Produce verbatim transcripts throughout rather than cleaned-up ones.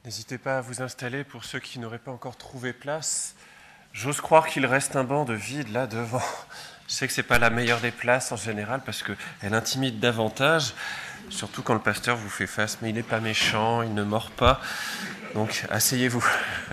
N'hésitez pas à vous installer pour ceux qui n'auraient pas encore trouvé place. J'ose croire qu'il reste un banc de vide là devant. Je sais que ce n'est pas la meilleure des places en général parce qu'elle intimide davantage, surtout quand le pasteur vous fait face. Mais il n'est pas méchant, il ne mord pas. Donc asseyez-vous.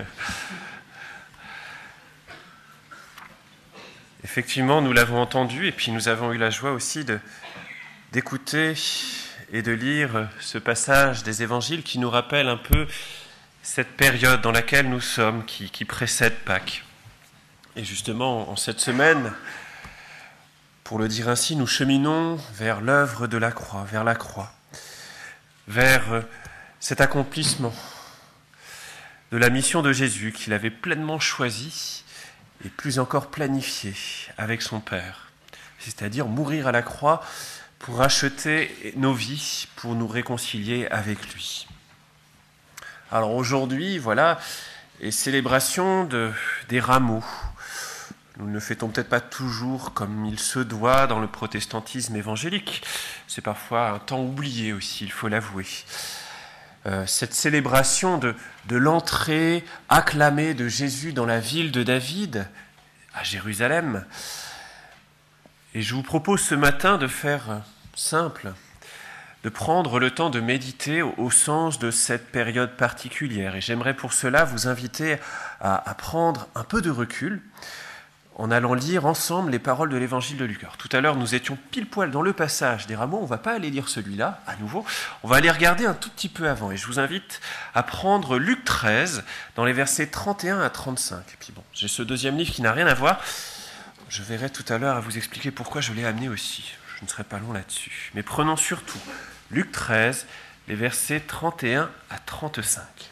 Effectivement, nous l'avons entendu et puis nous avons eu la joie aussi de, d'écouter et de lire ce passage des évangiles qui nous rappelle un peu cette période dans laquelle nous sommes, qui, qui précède Pâques. Et justement, en cette semaine, pour le dire ainsi, nous cheminons vers l'œuvre de la croix, vers la croix, vers cet accomplissement de la mission de Jésus qu'il avait pleinement choisie et plus encore planifiée avec son Père, c'est-à-dire mourir à la croix pour racheter nos vies, pour nous réconcilier avec lui. Alors aujourd'hui, voilà, est célébration de, des rameaux. Nous ne le fêtons peut-être pas toujours comme il se doit dans le protestantisme évangélique. C'est parfois un temps oublié aussi, il faut l'avouer. Euh, cette célébration de, de l'entrée acclamée de Jésus dans la ville de David, à Jérusalem. Et je vous propose ce matin de faire simple, de prendre le temps de méditer au, au sens de cette période particulière. Et j'aimerais pour cela vous inviter à, à prendre un peu de recul en allant lire ensemble les paroles de l'évangile de Luc. Alors, tout à l'heure, nous étions pile poil dans le passage des rameaux. On ne va pas aller lire celui-là à nouveau. On va aller regarder un tout petit peu avant. Et je vous invite à prendre Luc treize, dans les versets trente et un à trente-cinq. Et puis bon, j'ai ce deuxième livre qui n'a rien à voir. Je verrai tout à l'heure à vous expliquer pourquoi je l'ai amené aussi. Je ne serai pas long là-dessus. Mais prenons surtout Luc treize, les versets trente et un à trente-cinq.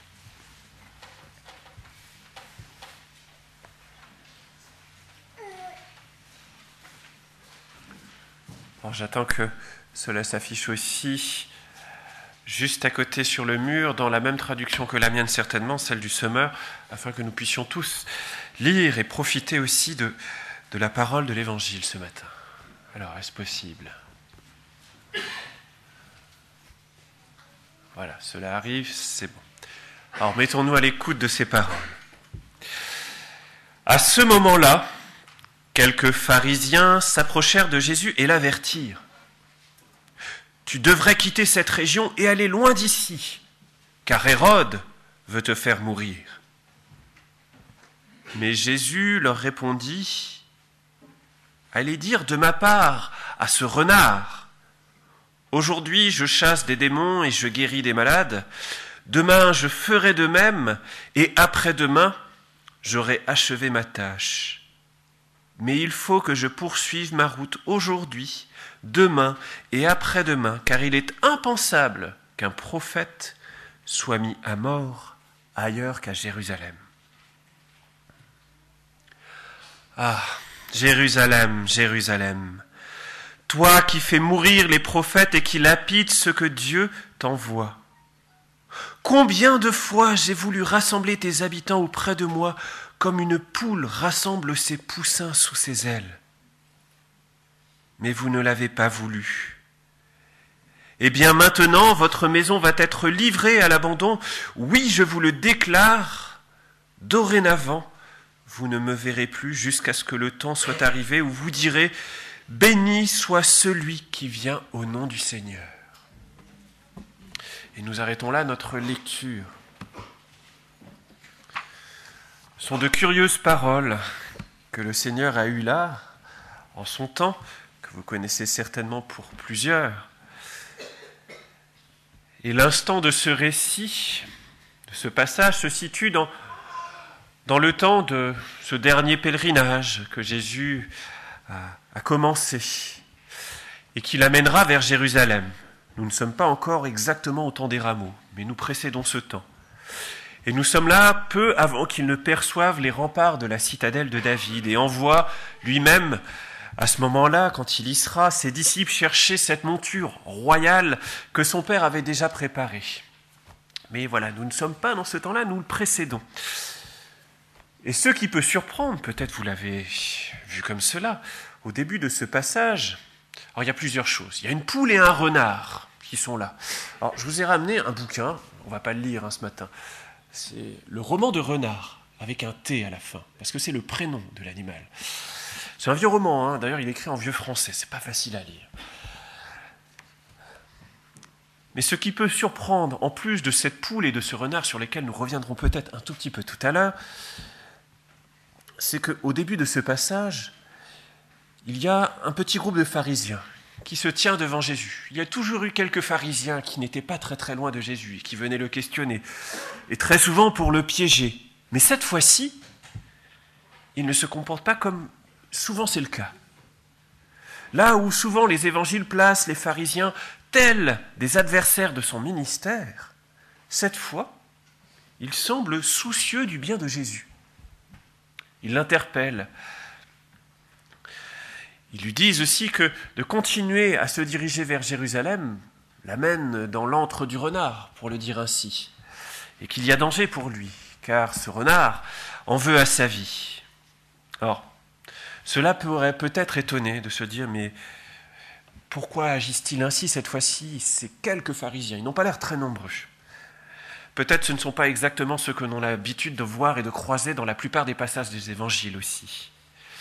Alors j'attends que cela s'affiche aussi juste à côté sur le mur, dans la même traduction que la mienne certainement, celle du semeur, afin que nous puissions tous lire et profiter aussi de, de la parole de l'Évangile ce matin. Alors, est-ce possible ? Voilà, cela arrive, c'est bon. Alors mettons-nous à l'écoute de ces paroles. À ce moment-là, quelques pharisiens s'approchèrent de Jésus et l'avertirent. « Tu devrais quitter cette région et aller loin d'ici, car Hérode veut te faire mourir. » Mais Jésus leur répondit, « Allez dire de ma part à ce renard, aujourd'hui je chasse des démons et je guéris des malades, demain je ferai de même et après-demain j'aurai achevé ma tâche. Mais il faut que je poursuive ma route aujourd'hui, demain et après-demain, car il est impensable qu'un prophète soit mis à mort ailleurs qu'à Jérusalem. » Ah, Jérusalem, Jérusalem, toi qui fais mourir les prophètes et qui lapides ce que Dieu t'envoie. Combien de fois j'ai voulu rassembler tes habitants auprès de moi, comme une poule rassemble ses poussins sous ses ailes. Mais vous ne l'avez pas voulu. Eh bien maintenant, votre maison va être livrée à l'abandon. Oui, je vous le déclare, dorénavant, vous ne me verrez plus jusqu'à ce que le temps soit arrivé où vous direz « Béni soit celui qui vient au nom du Seigneur. » Et nous arrêtons là notre lecture. Ce sont de curieuses paroles que le Seigneur a eues là, en son temps, que vous connaissez certainement pour plusieurs. Et l'instant de ce récit, de ce passage, se situe dans, dans le temps de ce dernier pèlerinage que Jésus a, a commencé et qui l'amènera vers Jérusalem. Nous ne sommes pas encore exactement au temps des rameaux, mais nous précédons ce temps. Et nous sommes là peu avant qu'il ne perçoive les remparts de la citadelle de David et envoie lui-même, à ce moment-là, quand il y sera, ses disciples chercher cette monture royale que son père avait déjà préparée. Mais voilà, nous ne sommes pas dans ce temps-là, nous le précédons. Et ce qui peut surprendre, peut-être vous l'avez vu comme cela, au début de ce passage, alors il y a plusieurs choses. Il y a une poule et un renard qui sont là. Alors je vous ai ramené un bouquin, on ne va pas le lire hein, ce matin, C'est le roman de Renard, avec un T à la fin, parce que c'est le prénom de l'animal. C'est un vieux roman, hein. D'ailleurs il est écrit en vieux français, c'est pas facile à lire. Mais ce qui peut surprendre, en plus de cette poule et de ce renard sur lesquels nous reviendrons peut-être un tout petit peu tout à l'heure, c'est qu'au début de ce passage, il y a un petit groupe de pharisiens qui se tient devant Jésus. Il y a toujours eu quelques pharisiens qui n'étaient pas très très loin de Jésus et qui venaient le questionner, et très souvent pour le piéger. Mais cette fois-ci, il ne se comporte pas comme souvent c'est le cas. Là où souvent les évangiles placent les pharisiens tels des adversaires de son ministère, cette fois, il semble soucieux du bien de Jésus. Il l'interpelle. Ils lui disent aussi que de continuer à se diriger vers Jérusalem l'amène dans l'antre du renard, pour le dire ainsi, et qu'il y a danger pour lui, car ce renard en veut à sa vie. Or, cela pourrait peut-être étonner de se dire, mais pourquoi agissent-ils ainsi cette fois-ci, ces quelques pharisiens? Ils n'ont pas l'air très nombreux. Peut-être ce ne sont pas exactement ceux que l'on a l'habitude de voir et de croiser dans la plupart des passages des évangiles aussi.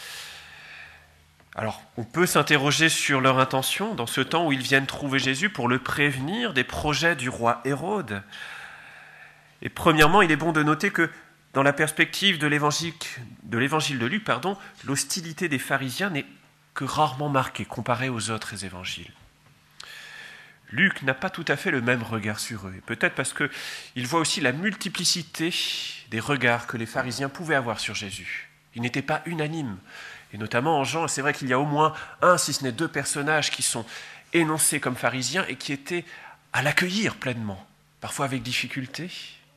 Alors, on peut s'interroger sur leur intention dans ce temps où ils viennent trouver Jésus pour le prévenir des projets du roi Hérode. Et premièrement, il est bon de noter que dans la perspective de l'évangile de, l'évangile de Luc, pardon, l'hostilité des pharisiens n'est que rarement marquée comparée aux autres évangiles. Luc n'a pas tout à fait le même regard sur eux, peut-être parce qu'il voit aussi la multiplicité des regards que les pharisiens pouvaient avoir sur Jésus. Ils n'étaient pas unanimes, et notamment en Jean, c'est vrai qu'il y a au moins un, si ce n'est deux personnages qui sont énoncés comme pharisiens et qui étaient à l'accueillir pleinement, parfois avec difficulté.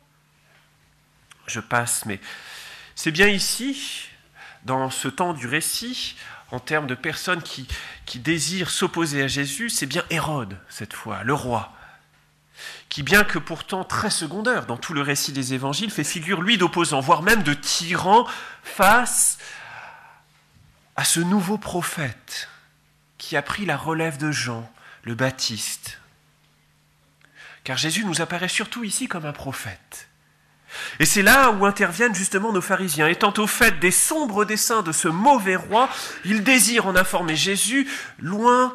Je passe, mais c'est bien ici, dans ce temps du récit, en termes de personnes qui, qui désirent s'opposer à Jésus, c'est bien Hérode, cette fois, le roi, qui, bien que pourtant très secondaire dans tout le récit des évangiles, fait figure, lui, d'opposant, voire même de tyran, face à ce nouveau prophète qui a pris la relève de Jean, le Baptiste. Car Jésus nous apparaît surtout ici comme un prophète. Et c'est là où interviennent justement nos pharisiens. Étant au fait des sombres desseins de ce mauvais roi, ils désirent en informer Jésus loin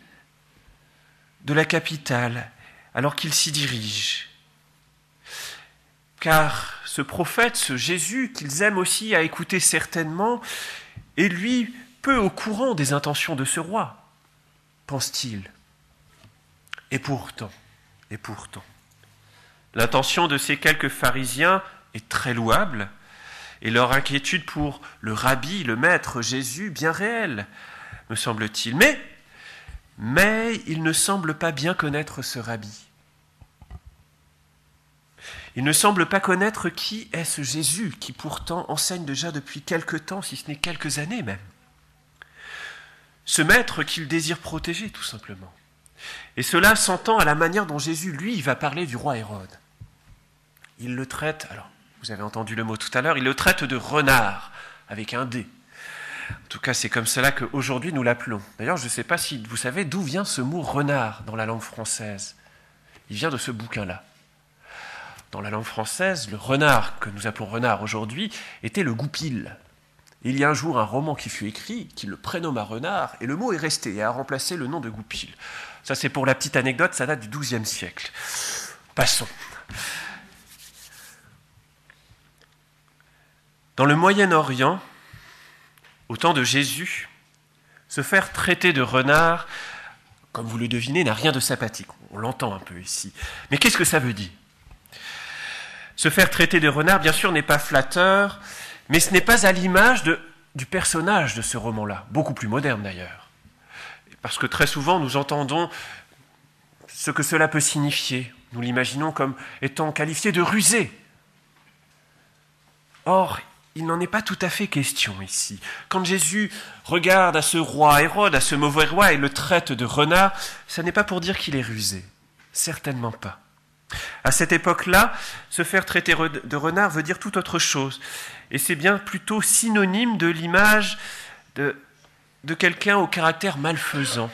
de la capitale, alors qu'il s'y dirige. Car ce prophète, ce Jésus, qu'ils aiment aussi à écouter certainement, est lui peu au courant des intentions de ce roi, pense-t-il. Et pourtant, et pourtant, l'intention de ces quelques pharisiens est très louable, et leur inquiétude pour le rabbi, le maître Jésus, bien réelle, me semble-t-il. Mais, mais ils ne semblent pas bien connaître ce rabbi. Ils ne semblent pas connaître qui est ce Jésus, qui pourtant enseigne déjà depuis quelque temps, si ce n'est quelques années même. Ce maître qu'ils désirent protéger, tout simplement. Et cela s'entend à la manière dont Jésus, lui, va parler du roi Hérode. Il le traite, alors, vous avez entendu le mot tout à l'heure, il le traite de renard, avec un D. En tout cas, c'est comme cela qu'aujourd'hui nous l'appelons. D'ailleurs, je ne sais pas si vous savez d'où vient ce mot renard dans la langue française. Il vient de ce bouquin-là. Dans la langue française, le renard, que nous appelons renard aujourd'hui, était le goupil. Il y a un jour un roman qui fut écrit, qui le prénomma renard, et le mot est resté et a remplacé le nom de goupil. Ça, c'est pour la petite anecdote, ça date du douzième siècle. Passons. Dans le Moyen-Orient, au temps de Jésus, se faire traiter de renard, comme vous le devinez, n'a rien de sympathique. On l'entend un peu ici. Mais qu'est-ce que ça veut dire ? Se faire traiter de renard, bien sûr, n'est pas flatteur, mais ce n'est pas à l'image de, du personnage de ce roman-là, beaucoup plus moderne d'ailleurs. Parce que très souvent, nous entendons ce que cela peut signifier. Nous l'imaginons comme étant qualifié de rusé. Or, il n'en est pas tout à fait question ici. Quand Jésus regarde à ce roi Hérode, à ce mauvais roi, et le traite de renard, ça n'est pas pour dire qu'il est rusé. Certainement pas. À cette époque-là, se faire traiter de renard veut dire tout autre chose. Et c'est bien plutôt synonyme de l'image de, de quelqu'un au caractère malfaisant,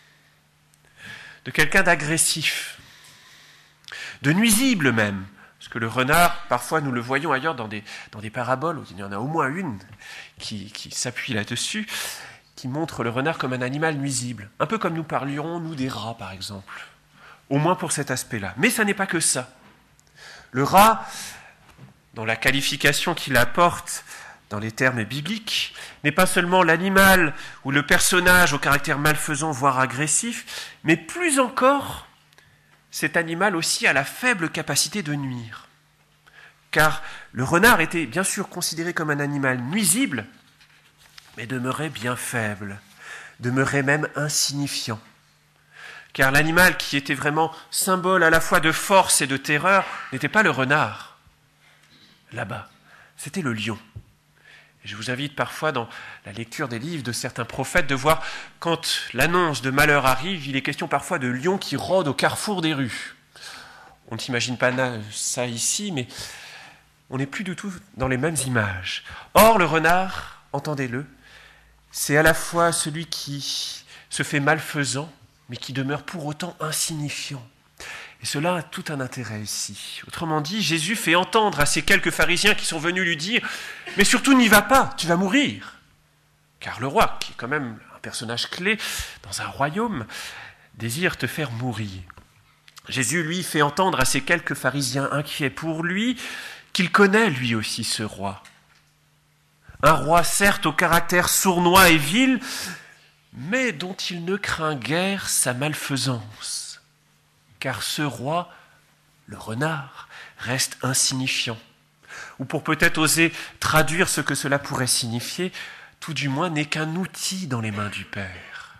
de quelqu'un d'agressif, de nuisible même. Parce que le renard, parfois nous le voyons ailleurs dans des, dans des paraboles, où il y en a au moins une qui, qui s'appuie là-dessus, qui montre le renard comme un animal nuisible, un peu comme nous parlions, nous, des rats, par exemple, au moins pour cet aspect-là. Mais ça n'est pas que ça. Le rat, dans la qualification qu'il apporte dans les termes bibliques, n'est pas seulement l'animal ou le personnage au caractère malfaisant, voire agressif, mais plus encore, cet animal aussi a la faible capacité de nuire. Car le renard était bien sûr considéré comme un animal nuisible, mais demeurait bien faible, demeurait même insignifiant. Car l'animal qui était vraiment symbole à la fois de force et de terreur n'était pas le renard, là-bas, c'était le lion. Et je vous invite parfois dans la lecture des livres de certains prophètes de voir quand l'annonce de malheur arrive, il est question parfois de lions qui rôdent au carrefour des rues. On ne s'imagine pas ça ici, mais on n'est plus du tout dans les mêmes images. Or, le renard, entendez-le, c'est à la fois celui qui se fait malfaisant, mais qui demeure pour autant insignifiant. Et cela a tout un intérêt ici. Autrement dit, Jésus fait entendre à ces quelques pharisiens qui sont venus lui dire « Mais surtout n'y va pas, tu vas mourir !» Car le roi, qui est quand même un personnage clé dans un royaume, désire te faire mourir. Jésus, lui, fait entendre à ces quelques pharisiens inquiets pour lui qu'il connaît lui aussi ce roi. Un roi certes au caractère sournois et vil, mais dont il ne craint guère sa malfaisance. Car ce roi, le renard, reste insignifiant. Ou pour peut-être oser traduire ce que cela pourrait signifier, tout du moins n'est qu'un outil dans les mains du Père.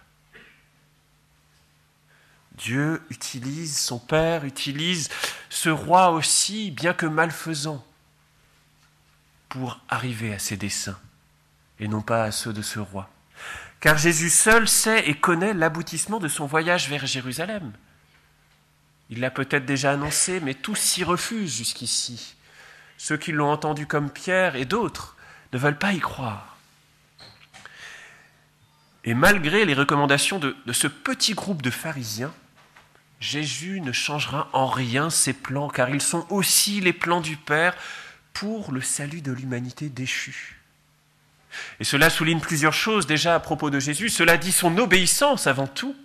Dieu utilise, son Père utilise ce roi aussi, bien que malfaisant, pour arriver à ses desseins, et non pas à ceux de ce roi. Car Jésus seul sait et connaît l'aboutissement de son voyage vers Jérusalem. Il l'a peut-être déjà annoncé, mais tous s'y refusent jusqu'ici. Ceux qui l'ont entendu comme Pierre et d'autres ne veulent pas y croire. Et malgré les recommandations de, de ce petit groupe de pharisiens, Jésus ne changera en rien ses plans, car ils sont aussi les plans du Père pour le salut de l'humanité déchue. Et cela souligne plusieurs choses déjà à propos de Jésus. Cela dit son obéissance avant tout,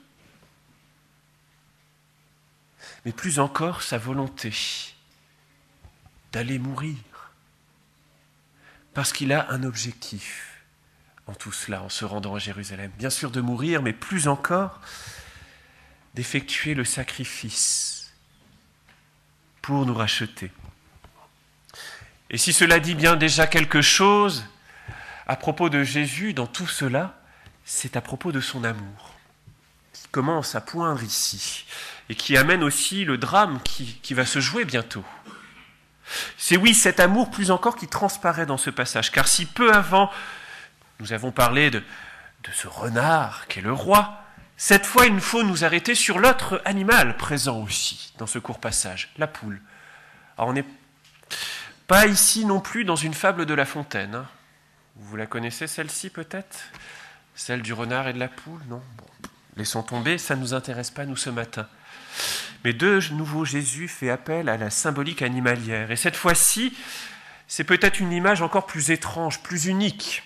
mais plus encore sa volonté d'aller mourir, parce qu'il a un objectif en tout cela, en se rendant à Jérusalem. Bien sûr de mourir, mais plus encore d'effectuer le sacrifice pour nous racheter. Et si cela dit bien déjà quelque chose à propos de Jésus dans tout cela, c'est à propos de son amour, qui commence à poindre ici, et qui amène aussi le drame qui, qui va se jouer bientôt. C'est oui, cet amour plus encore qui transparaît dans ce passage, car si peu avant, nous avons parlé de, de ce renard qui est le roi, cette fois il nous faut nous arrêter sur l'autre animal présent aussi dans ce court passage, la poule. Alors on n'est pas ici non plus dans une fable de La Fontaine. Hein. Vous la connaissez celle-ci peut-être ? Celle du renard et de la poule ? Non ? Bon, laissons tomber, ça ne nous intéresse pas nous ce matin. Mais de nouveau, Jésus fait appel à la symbolique animalière. Et cette fois-ci, c'est peut-être une image encore plus étrange, plus unique.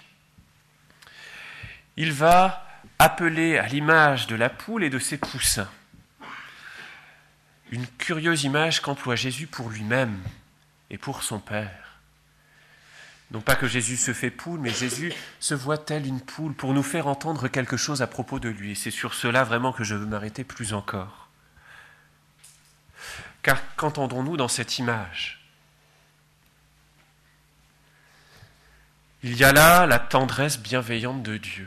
Il va appeler à l'image de la poule et de ses poussins. Une curieuse image qu'emploie Jésus pour lui-même et pour son Père. Non pas que Jésus se fait poule, mais Jésus se voit tel une poule pour nous faire entendre quelque chose à propos de lui. Et c'est sur cela vraiment que je veux m'arrêter plus encore. Car qu'entendons-nous dans cette image ? Il y a là la tendresse bienveillante de Dieu.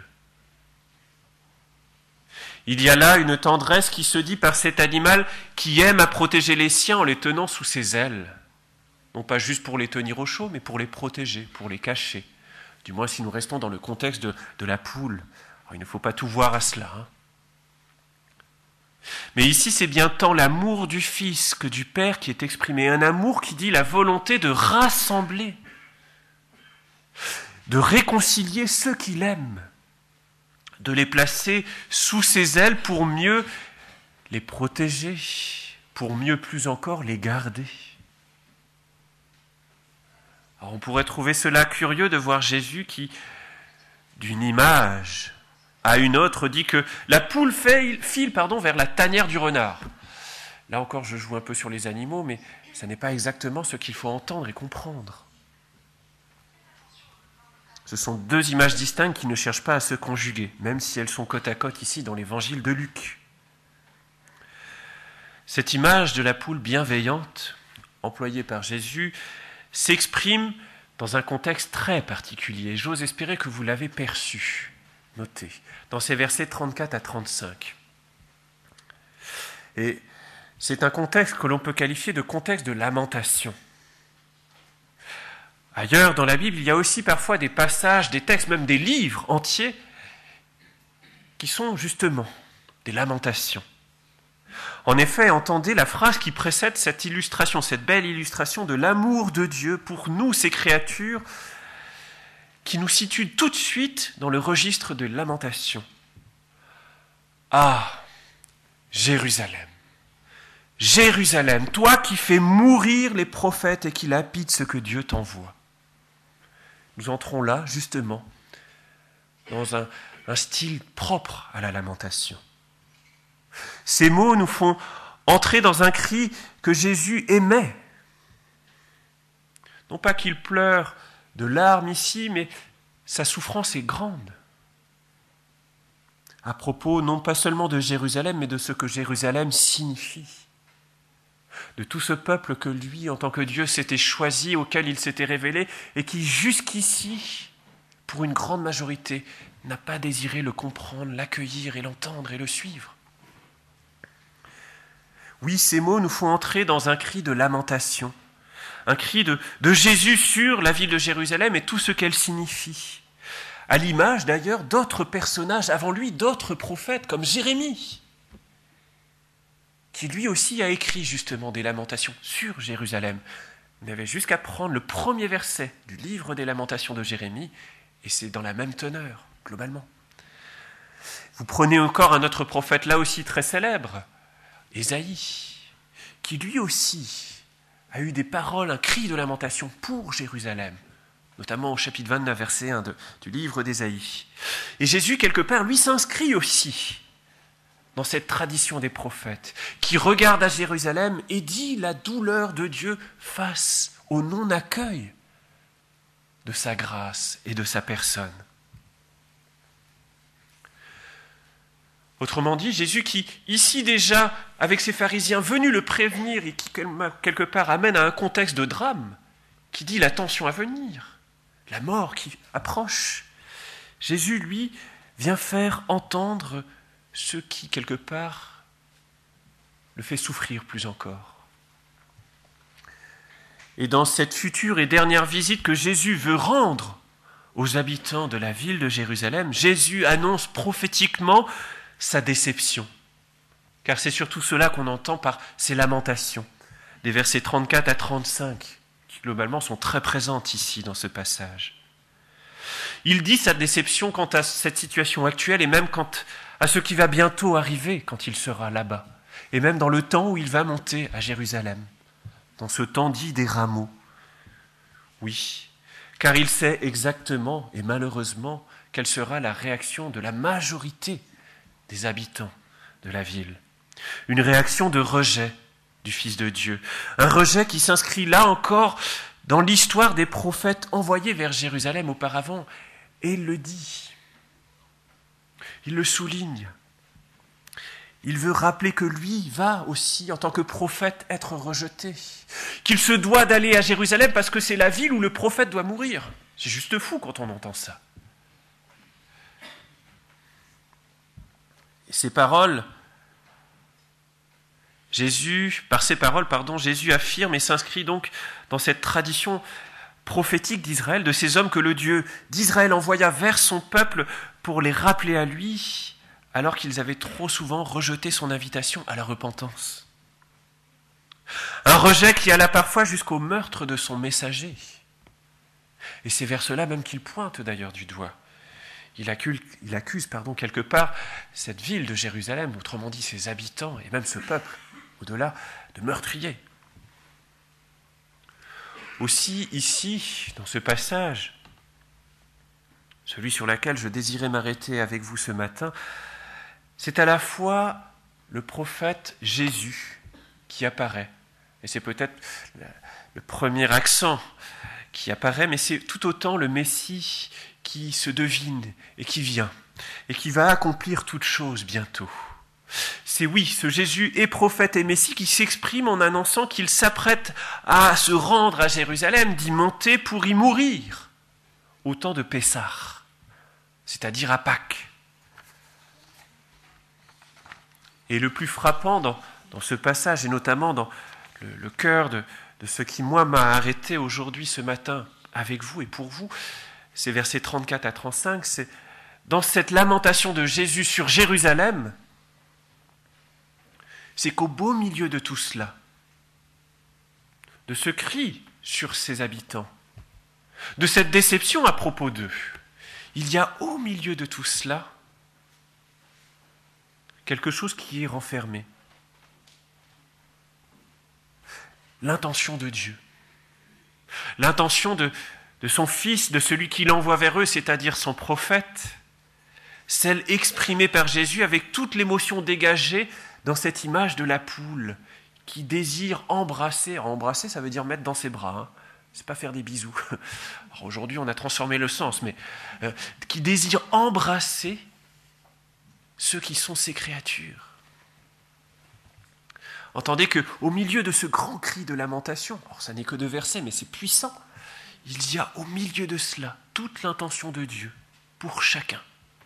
Il y a là une tendresse qui se dit par cet animal qui aime à protéger les siens en les tenant sous ses ailes. Non pas juste pour les tenir au chaud, mais pour les protéger, pour les cacher. Du moins si nous restons dans le contexte de, de la poule. Alors, il ne faut pas tout voir à cela, hein. Mais ici, c'est bien tant l'amour du Fils que du Père qui est exprimé. Un amour qui dit la volonté de rassembler, de réconcilier ceux qu'il aime, de les placer sous ses ailes pour mieux les protéger, pour mieux plus encore les garder. Alors, on pourrait trouver cela curieux de voir Jésus qui, d'une image à une autre, dit que la poule file pardon, vers la tanière du renard. Là encore, je joue un peu sur les animaux, mais ce n'est pas exactement ce qu'il faut entendre et comprendre. Ce sont deux images distinctes qui ne cherchent pas à se conjuguer, même si elles sont côte à côte ici dans l'évangile de Luc. Cette image de la poule bienveillante, employée par Jésus, s'exprime dans un contexte très particulier. J'ose espérer que vous l'avez perçu. Notez, dans ces versets trente-quatre à trente-cinq. Et c'est un contexte que l'on peut qualifier de contexte de lamentation. Ailleurs dans la Bible, il y a aussi parfois des passages, des textes, même des livres entiers, qui sont justement des lamentations. En effet, entendez la phrase qui précède cette illustration, cette belle illustration de l'amour de Dieu pour nous, ses créatures, qui nous situe tout de suite dans le registre de lamentation. Ah, Jérusalem, Jérusalem, toi qui fais mourir les prophètes et qui lapides ce que Dieu t'envoie. Nous entrons là, justement, dans un, un style propre à la lamentation. Ces mots nous font entrer dans un cri que Jésus aimait. Non pas qu'il pleure de larmes ici, mais sa souffrance est grande. À propos, non pas seulement de Jérusalem, mais de ce que Jérusalem signifie. De tout ce peuple que lui, en tant que Dieu, s'était choisi, auquel il s'était révélé, et qui jusqu'ici, pour une grande majorité, n'a pas désiré le comprendre, l'accueillir et l'entendre et le suivre. Oui, ces mots nous font entrer dans un cri de lamentation, un cri de, de Jésus sur la ville de Jérusalem et tout ce qu'elle signifie. À l'image d'ailleurs d'autres personnages avant lui, d'autres prophètes comme Jérémie, qui lui aussi a écrit justement des lamentations sur Jérusalem. On avait jusqu'à prendre le premier verset du livre des lamentations de Jérémie, et c'est dans la même teneur, globalement. Vous prenez encore un autre prophète là aussi très célèbre, Ésaïe, qui lui aussi a eu des paroles, un cri de lamentation pour Jérusalem, notamment au chapitre vingt-neuf, verset un de, du livre d'Ésaïe. Et Jésus, quelque part, lui s'inscrit aussi dans cette tradition des prophètes, qui regarde à Jérusalem et dit la douleur de Dieu face au non-accueil de sa grâce et de sa personne. Autrement dit, Jésus qui, ici déjà, avec ses pharisiens, venus le prévenir et qui, quelque part, amène à un contexte de drame, qui dit la tension à venir, la mort qui approche, Jésus, lui, vient faire entendre ce qui, quelque part, le fait souffrir plus encore. Et dans cette future et dernière visite que Jésus veut rendre aux habitants de la ville de Jérusalem, Jésus annonce prophétiquement sa déception. Car c'est surtout cela qu'on entend par ces lamentations, des versets trente-quatre à trente-cinq, qui globalement sont très présentes ici dans ce passage. Il dit sa déception quant à cette situation actuelle et même quant à ce qui va bientôt arriver quand il sera là-bas, et même dans le temps où il va monter à Jérusalem, dans ce temps dit des rameaux. Oui, car il sait exactement et malheureusement quelle sera la réaction de la majorité des habitants de la ville. Une réaction de rejet du Fils de Dieu. Un rejet qui s'inscrit là encore dans l'histoire des prophètes envoyés vers Jérusalem auparavant. Et il le dit. Il le souligne. Il veut rappeler que lui va aussi, en tant que prophète, être rejeté. Qu'il se doit d'aller à Jérusalem parce que c'est la ville où le prophète doit mourir. C'est juste fou quand on entend ça. Et ces paroles, Jésus, par ces paroles, pardon, Jésus affirme et s'inscrit donc dans cette tradition prophétique d'Israël, de ces hommes que le Dieu d'Israël envoya vers son peuple pour les rappeler à lui, alors qu'ils avaient trop souvent rejeté son invitation à la repentance. Un rejet qui alla parfois jusqu'au meurtre de son messager. Et c'est vers cela même qu'il pointe d'ailleurs du doigt. Il accuse, il accuse pardon, quelque part cette ville de Jérusalem, autrement dit ses habitants et même ce peuple, au-delà, de meurtriers. Aussi, ici, dans ce passage, celui sur lequel je désirais m'arrêter avec vous ce matin, c'est à la fois le prophète Jésus qui apparaît. Et c'est peut-être le premier accent qui apparaît, mais c'est tout autant le Messie qui se devine et qui vient, et qui va accomplir toute chose bientôt. C'est oui, ce Jésus est prophète et Messie qui s'exprime en annonçant qu'il s'apprête à se rendre à Jérusalem, d'y monter pour y mourir, au temps de Pessah, c'est-à-dire à Pâques. Et le plus frappant dans, dans ce passage, et notamment dans le, le cœur de, de ce qui, moi, m'a arrêté aujourd'hui, ce matin, avec vous et pour vous, c'est versets trente-quatre à trente-cinq, c'est dans cette lamentation de Jésus sur Jérusalem, c'est qu'au beau milieu de tout cela, de ce cri sur ses habitants, de cette déception à propos d'eux, il y a au milieu de tout cela quelque chose qui est renfermé. L'intention de Dieu. L'intention de, de son Fils, de celui qui l'envoie vers eux, c'est-à-dire son prophète, celle exprimée par Jésus avec toute l'émotion dégagée dans cette image de la poule qui désire embrasser. Alors, embrasser, ça veut dire mettre dans ses bras. Hein. C'est pas faire des bisous. Alors, aujourd'hui, on a transformé le sens, mais euh, qui désire embrasser ceux qui sont ses créatures. Entendez qu'au milieu de ce grand cri de lamentation, alors ça n'est que deux versets, mais c'est puissant, il y a au milieu de cela toute l'intention de Dieu pour chacun.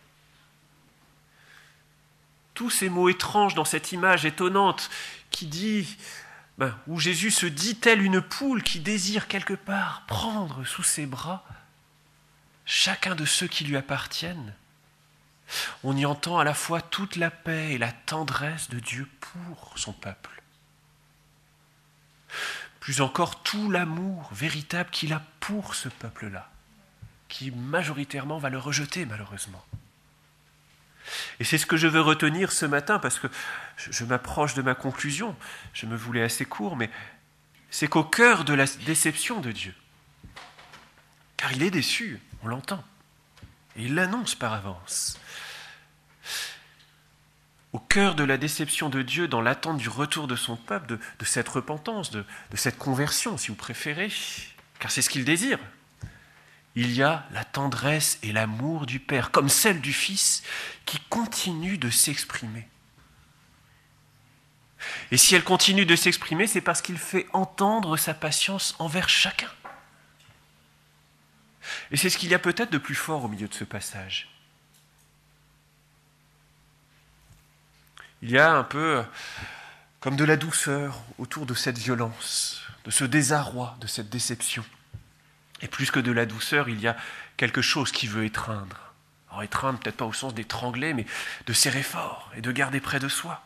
Tous ces mots étranges dans cette image étonnante qui dit, ben, où Jésus se dit tel une poule qui désire quelque part prendre sous ses bras chacun de ceux qui lui appartiennent. On y entend à la fois toute la paix et la tendresse de Dieu pour son peuple. Plus encore tout l'amour véritable qu'il a pour ce peuple-là, qui majoritairement va le rejeter malheureusement. Et c'est ce que je veux retenir ce matin, parce que je, je m'approche de ma conclusion, je me voulais assez court, mais c'est qu'au cœur de la déception de Dieu, car il est déçu, on l'entend, et il l'annonce par avance. Au cœur de la déception de Dieu, dans l'attente du retour de son peuple, de, de cette repentance, de, de cette conversion, si vous préférez, car c'est ce qu'il désire, il y a la tendresse et l'amour du Père, comme celle du Fils, qui continue de s'exprimer. Et si elle continue de s'exprimer, c'est parce qu'il fait entendre sa patience envers chacun. Et c'est ce qu'il y a peut-être de plus fort au milieu de ce passage. Il y a un peu comme de la douceur autour de cette violence, de ce désarroi, de cette déception. Et plus que de la douceur, il y a quelque chose qui veut étreindre. Alors étreindre, peut-être pas au sens d'étrangler, mais de serrer fort et de garder près de soi.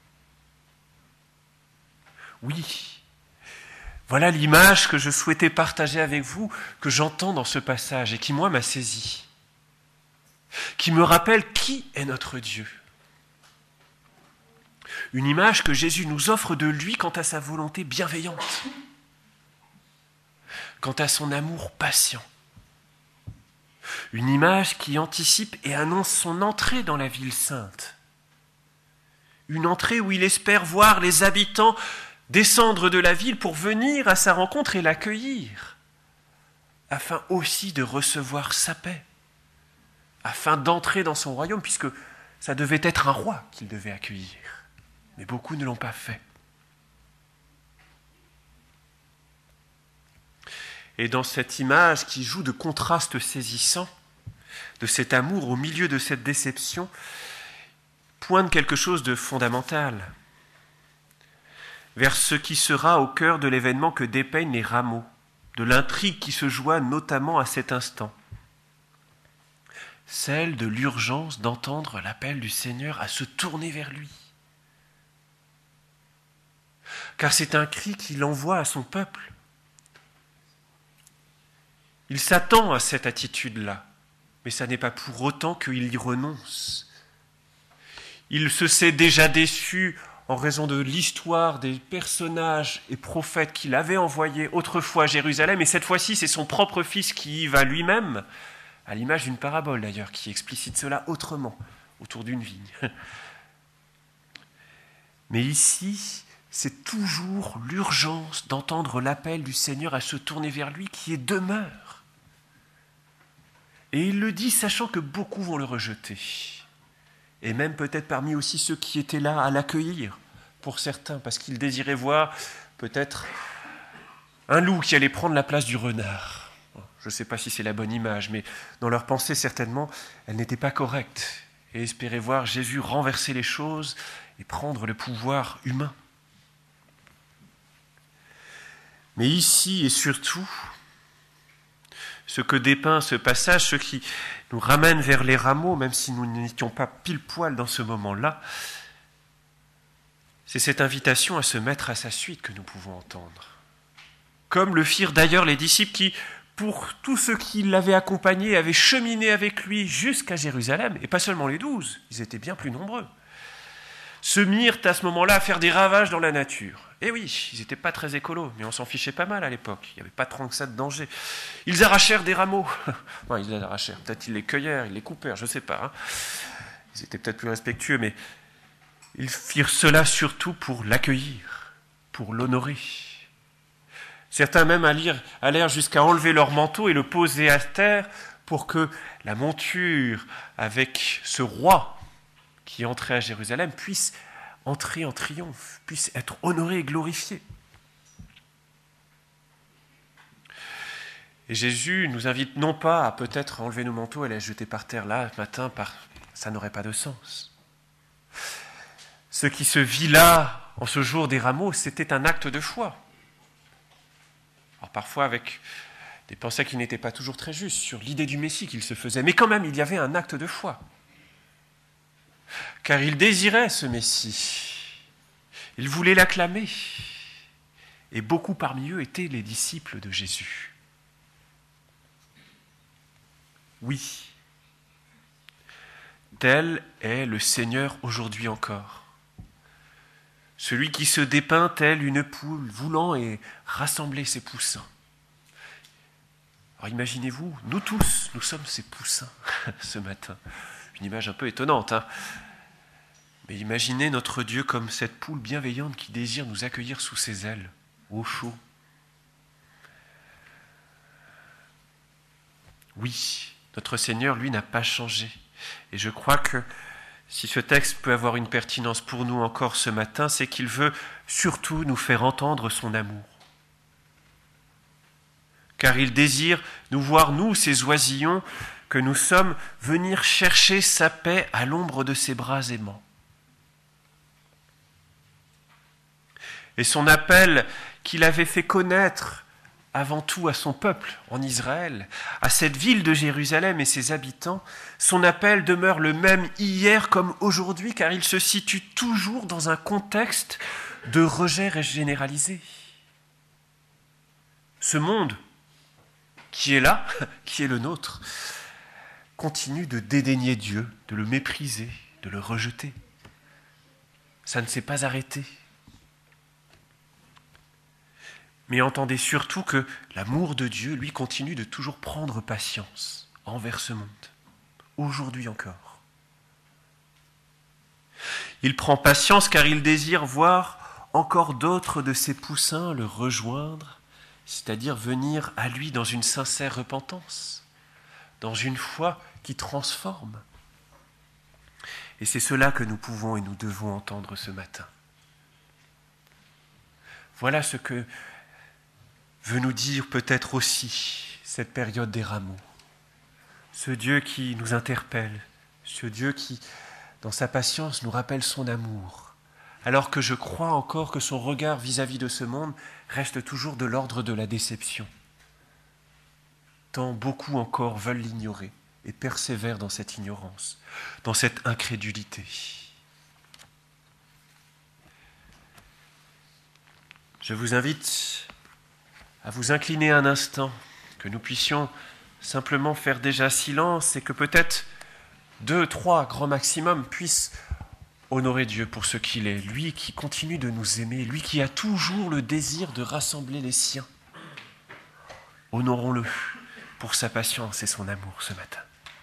Oui, voilà l'image que je souhaitais partager avec vous, que j'entends dans ce passage et qui, moi, m'a saisi. Qui me rappelle qui est notre Dieu. Une image que Jésus nous offre de lui quant à sa volonté bienveillante, quant à son amour patient. Une image qui anticipe et annonce son entrée dans la ville sainte. Une entrée où il espère voir les habitants descendre de la ville pour venir à sa rencontre et l'accueillir, afin aussi de recevoir sa paix, afin d'entrer dans son royaume, puisque ça devait être un roi qu'il devait accueillir. Mais beaucoup ne l'ont pas fait. Et dans cette image qui joue de contrastes saisissants, de cet amour au milieu de cette déception, pointe quelque chose de fondamental vers ce qui sera au cœur de l'événement que dépeignent les rameaux, de l'intrigue qui se joua notamment à cet instant, celle de l'urgence d'entendre l'appel du Seigneur à se tourner vers lui. Car c'est un cri qu'il envoie à son peuple. Il s'attend à cette attitude-là, mais ça n'est pas pour autant qu'il y renonce. Il se sait déjà déçu en raison de l'histoire des personnages et prophètes qu'il avait envoyés autrefois à Jérusalem, et cette fois-ci, c'est son propre fils qui y va lui-même, à l'image d'une parabole d'ailleurs, qui explicite cela autrement, autour d'une vigne. Mais ici, c'est toujours l'urgence d'entendre l'appel du Seigneur à se tourner vers lui qui est demeure. Et il le dit sachant que beaucoup vont le rejeter. Et même peut-être parmi aussi ceux qui étaient là à l'accueillir, pour certains, parce qu'ils désiraient voir peut-être un loup qui allait prendre la place du renard. Je ne sais pas si c'est la bonne image, mais dans leur pensée, certainement, elle n'était pas correcte. Et espéraient voir Jésus renverser les choses et prendre le pouvoir humain. Mais ici et surtout, ce que dépeint ce passage, ce qui nous ramène vers les rameaux, même si nous n'étions pas pile poil dans ce moment-là, c'est cette invitation à se mettre à sa suite que nous pouvons entendre. Comme le firent d'ailleurs les disciples qui, pour tous ceux qui l'avaient accompagné, avaient cheminé avec lui jusqu'à Jérusalem, et pas seulement les douze, ils étaient bien plus nombreux, se mirent à ce moment-là à faire des ravages dans la nature. Et oui, ils n'étaient pas très écolos, mais on s'en fichait pas mal à l'époque. Il n'y avait pas tant que ça de danger. Ils arrachèrent des rameaux. Non, ils les arrachèrent. Peut-être ils les cueillèrent, ils les coupèrent, je ne sais pas. Hein. Ils étaient peut-être plus respectueux, mais ils firent cela surtout pour l'accueillir, pour l'honorer. Certains même allèrent jusqu'à enlever leur manteau et le poser à terre pour que la monture avec ce roi qui entrait à Jérusalem puisse entrer en triomphe, puisse être honoré et glorifié. Et Jésus nous invite non pas à peut-être enlever nos manteaux et les jeter par terre là, ce matin, par... ça n'aurait pas de sens. Ce qui se vit là, en ce jour des rameaux, c'était un acte de foi. Alors parfois avec des pensées qui n'étaient pas toujours très justes sur l'idée du Messie qu'il se faisait, mais quand même il y avait un acte de foi. Car il désirait ce Messie, il voulait l'acclamer, et beaucoup parmi eux étaient les disciples de Jésus. Oui, tel est le Seigneur aujourd'hui encore, celui qui se dépeint tel une poule, voulant et rassembler ses poussins. Alors imaginez-vous, nous tous, nous sommes ces poussins ce matin. Une image un peu étonnante, hein. Mais imaginez notre Dieu comme cette poule bienveillante qui désire nous accueillir sous ses ailes, au chaud. Oui, notre Seigneur, lui, n'a pas changé. Et je crois que si ce texte peut avoir une pertinence pour nous encore ce matin, c'est qu'il veut surtout nous faire entendre son amour. Car il désire nous voir, nous, ces oisillons, que nous sommes, venir chercher sa paix à l'ombre de ses bras aimants. Et son appel qu'il avait fait connaître avant tout à son peuple en Israël, à cette ville de Jérusalem et ses habitants, son appel demeure le même hier comme aujourd'hui, car il se situe toujours dans un contexte de rejet généralisé. Ce monde qui est là, qui est le nôtre, continue de dédaigner Dieu, de le mépriser, de le rejeter. Ça ne s'est pas arrêté. Mais entendez surtout que l'amour de Dieu, lui, continue de toujours prendre patience envers ce monde, aujourd'hui encore. Il prend patience car il désire voir encore d'autres de ses poussins le rejoindre, c'est-à-dire venir à lui dans une sincère repentance, dans une foi qui transforme. Et c'est cela que nous pouvons et nous devons entendre ce matin. Voilà ce que veut nous dire peut-être aussi cette période des rameaux. Ce Dieu qui nous interpelle, ce Dieu qui, dans sa patience, nous rappelle son amour, alors que je crois encore que son regard vis-à-vis de ce monde reste toujours de l'ordre de la déception. Tant beaucoup encore veulent l'ignorer et persévèrent dans cette ignorance, dans cette incrédulité. Je vous invite à vous incliner un instant, que nous puissions simplement faire déjà silence et que peut-être deux, trois, grand maximum, puissent honorer Dieu pour ce qu'il est, lui qui continue de nous aimer, lui qui a toujours le désir de rassembler les siens. Honorons-le pour sa patience et son amour ce matin.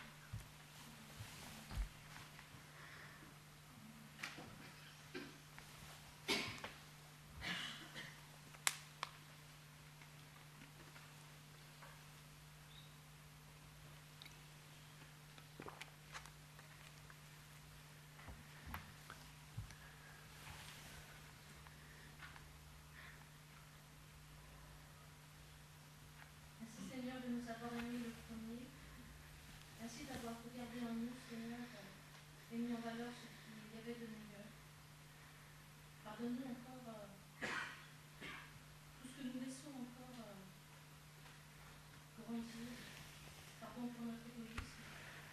Pardonne-nous encore euh, tout ce que nous laissons encore euh, grandir. Pardon pour notre égoïsme.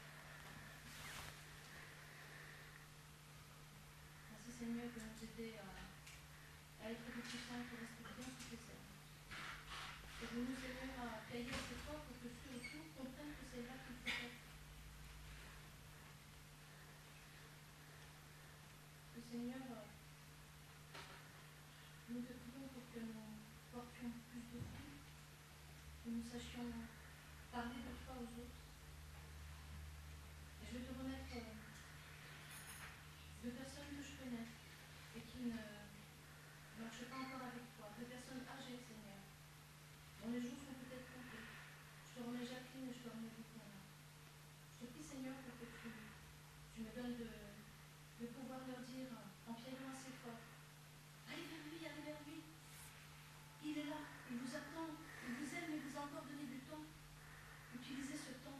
Merci Seigneur de nous aider à, à être plus puissants pour respecter toutes les ailes. Et de nous aider à payer cet effort pour que ceux autour comprennent que c'est là qu'il faut être. Le Seigneur, euh, nous te prions pour que nous portions plus de fruits, que nous sachions parler de toi aux autres. Et je vais te remettre euh, deux personnes que je connais et qui ne marchent pas encore avec toi, deux personnes âgées, Seigneur, dont les jours sont peut-être comptés. Je te remets Jacqueline et je te remets Victoria. Je te prie, Seigneur, pour que tu, tu me donnes de, de pouvoir leur dire en piaillant assez fort. Allez vers lui, allez vers lui. Il est là, il vous attend, il vous aime, il vous a encore donné du temps. Utilisez ce temps.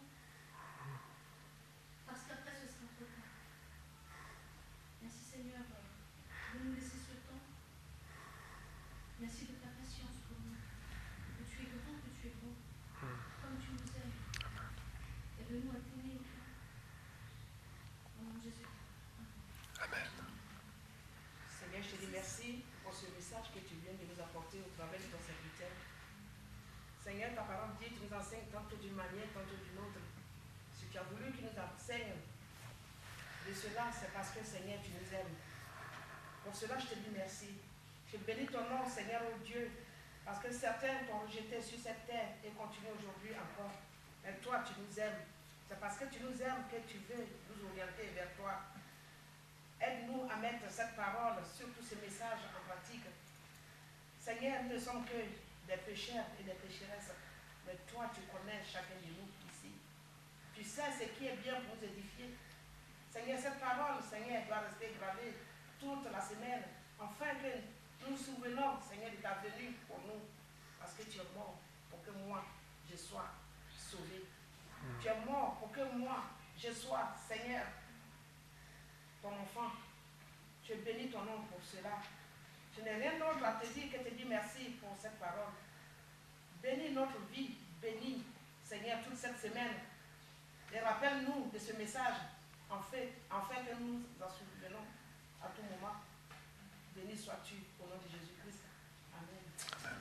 Parce qu'après ce sera trop tard. Merci Seigneur de nous laisser ce temps. Merci de ta patience pour nous. Que tu es grand, que tu es beau. Comme tu nous aimes. Aide-nous à t'aimer autant. Au nom de Jésus. Amen. Seigneur, je te dis merci pour ce message que tu viens de nous apporter au travers de ton serviteur. Seigneur, ta parole dit, tu nous enseignes tantôt d'une manière, tantôt d'une autre. Si tu as voulu qu'il nous enseigne de cela, c'est parce que, Seigneur, tu nous aimes. Pour cela, je te dis merci. Je bénis ton nom, Seigneur, oh Dieu, parce que certains t'ont rejeté sur cette terre et continuent aujourd'hui encore. Mais toi, tu nous aimes. C'est parce que tu nous aimes que tu veux nous orienter vers toi. Aide-nous à mettre cette parole, surtout ce message en pratique. Seigneur, nous ne sommes que des pécheurs et des pécheresses, mais toi, tu connais chacun de nous ici. Tu sais ce qui est bien pour nous édifier. Seigneur, cette parole, Seigneur, doit rester gravée toute la semaine, afin que nous nous souvenons, Seigneur, de ta venue pour nous, parce que tu es mort pour que moi, je sois sauvé. Mm. Tu es mort pour que moi, je sois, Seigneur, ton enfant. Je bénis ton nom pour cela. Je n'ai rien d'autre à te dire que te dire merci pour cette parole. Bénis notre vie, bénis, Seigneur, toute cette semaine. Et rappelle-nous de ce message, en fait, afin que nous nous en souvenons à tout moment. Béni sois-tu au nom de Jésus-Christ. Amen. Amen.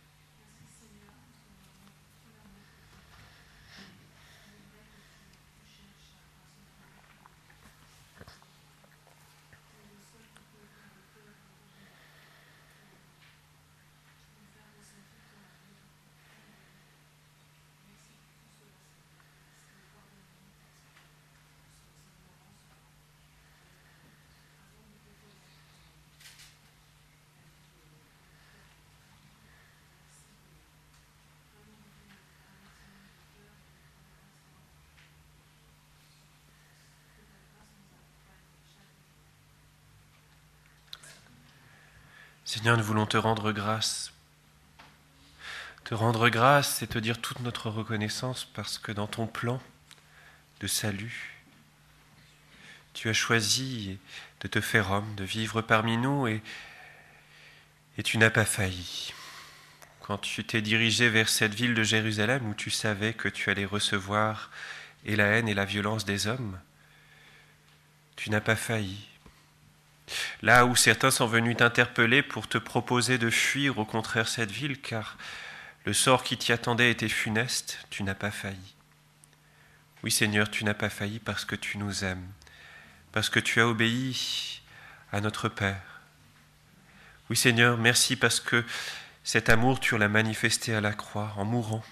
Seigneur, nous voulons te rendre grâce. Te rendre grâce, c'est te dire toute notre reconnaissance parce que dans ton plan de salut, tu as choisi de te faire homme, de vivre parmi nous et, et tu n'as pas failli. Quand tu t'es dirigé vers cette ville de Jérusalem où tu savais que tu allais recevoir et la haine et la violence des hommes, tu n'as pas failli. Là où certains sont venus t'interpeller pour te proposer de fuir au contraire cette ville, car le sort qui t'y attendait était funeste, tu n'as pas failli. Oui Seigneur, tu n'as pas failli parce que tu nous aimes, parce que tu as obéi à notre Père. Oui Seigneur, merci parce que cet amour, tu l'as manifesté à la croix en mourant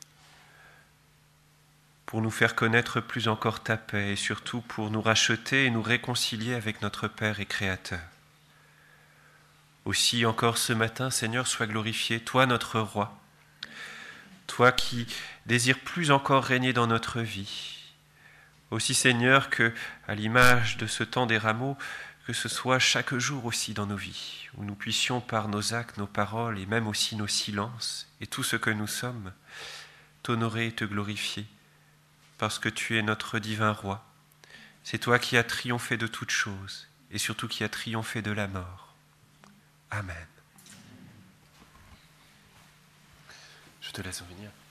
pour nous faire connaître plus encore ta paix et surtout pour nous racheter et nous réconcilier avec notre Père et Créateur. Aussi encore ce matin, Seigneur, sois glorifié, toi notre Roi, toi qui désires plus encore régner dans notre vie. Aussi Seigneur, que à l'image de ce temps des rameaux, que ce soit chaque jour aussi dans nos vies, où nous puissions par nos actes, nos paroles et même aussi nos silences et tout ce que nous sommes, t'honorer et te glorifier, parce que tu es notre divin Roi. C'est toi qui as triomphé de toutes choses et surtout qui as triomphé de la mort. Amen. Je te laisse en venir.